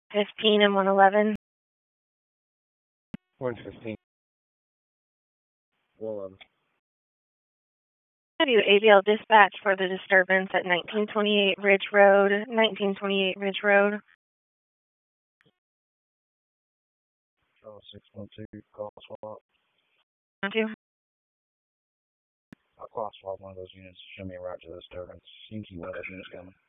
15 and 111. 115. 111. I do ABL dispatch for the disturbance at 1928 Ridge Road, 1928 Ridge Road. Oh, 612, call swap. Two. I'll call swap one of those units to show me a route to the disturbance. You can keep one of those units coming.